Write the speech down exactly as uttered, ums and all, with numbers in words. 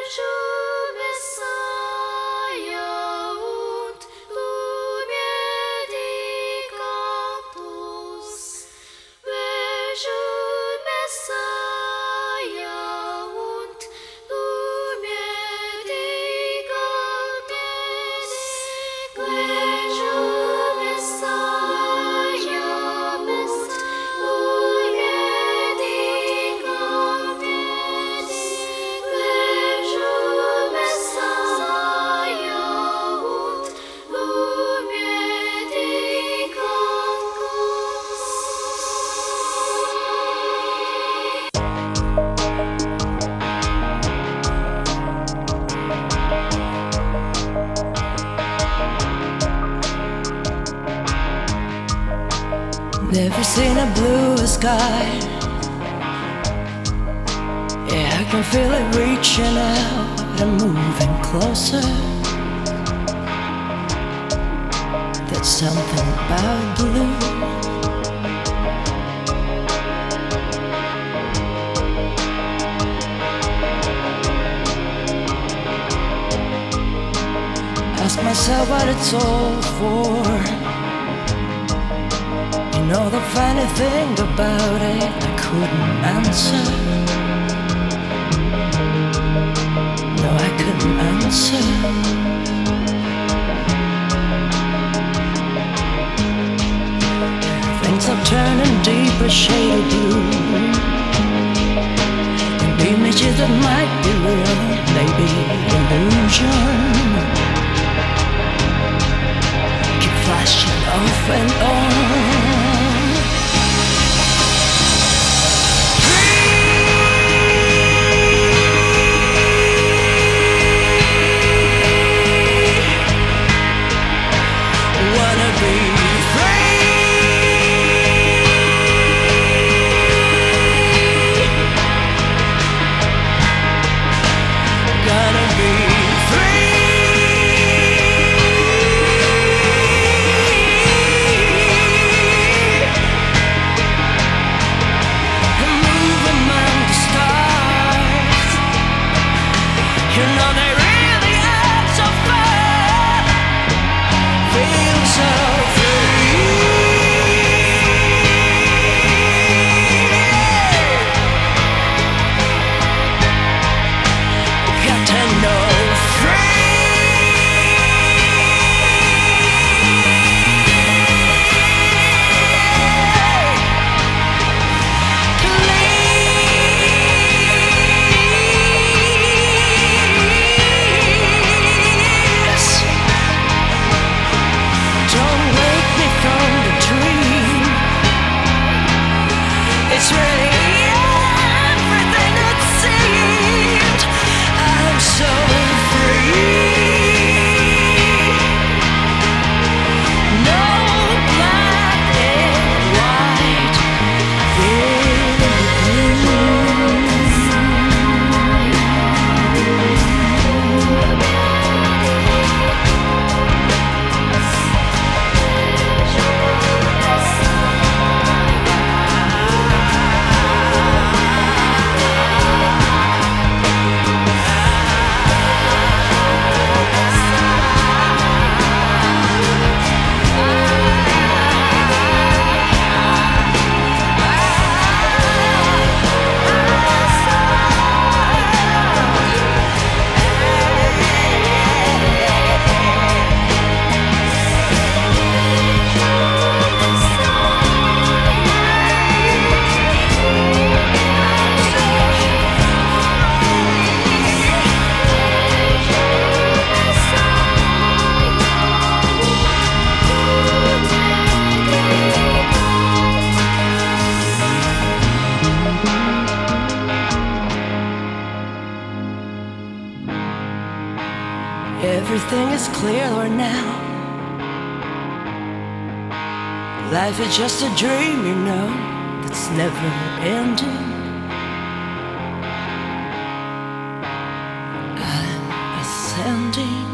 Never seen a blue sky. Yeah, I can feel it reaching out and moving closer. There's something about blue. Ask myself what it's all for. You know the funny thing about it, I couldn't answer. No, I couldn't answer. Things are turning deeper shade of blue, and images that might be real, maybe illusion, keep flashing off and on. Everything is clearer now. Life is just a dream, you know, that's never ending. I'm ascending.